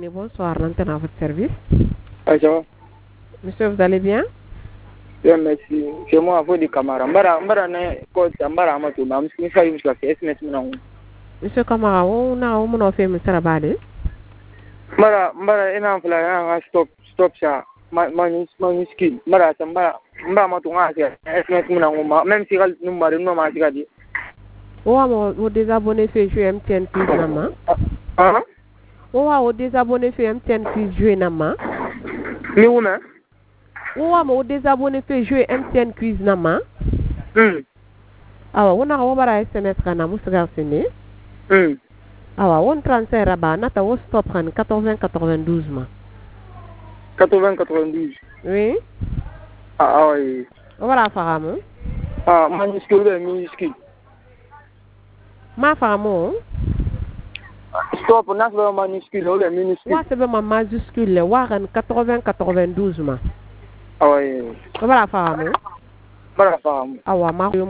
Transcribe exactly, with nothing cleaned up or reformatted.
Né, bonsoir, l'antenne à votre service. Ah, ça va? Monsieur, vous allez bien? Bien, merci. C'est moi, à vous, des camarades. Mbara, mbara, ne, coach, mbara, amato, ma, m'skin, fa, y'msla, fait, S M S, m'na, Monsieur Kamara, on a, on a fait M. Rabade. Mbara, mbara, ina, fla, ina, stop, stop, ça. Ma, ma, ma, m'skin. Mbara, ça, mbara, mbara, amato, nga, c'est, S M S, m'na, même si, gal, number, non, ma, c'est, gadi. Ouah, mon désabonné fait jouer M T N quiz nama. Ah? Ouah, au désabonné fait M T N quiz jouer nama. Mi, ou, mais? Ouah, mon désabonné fait jouer M T N quiz nama. Hmm. Awa, on a, on va S M S, kana, moussega, sene. Hmm. Awa, on transfert rabat, nata, on stop, kan, quatre-vingts quatre-vingt-douze, ma. quatre-vingts quatre-vingt-douze. Oui? Ah, ah, oui. On va la faire, hein? Ah, minuscule, ben, minuscule. Ma femme, Stop, on a fait minuscule, ou, ben, minuscule. ouah, c'est vraiment majuscule, ouah, quatre-vingts quatre-vingt-douze, ma. Ah, oui. On va la faire, hein? Mbara, fa, Awa, ma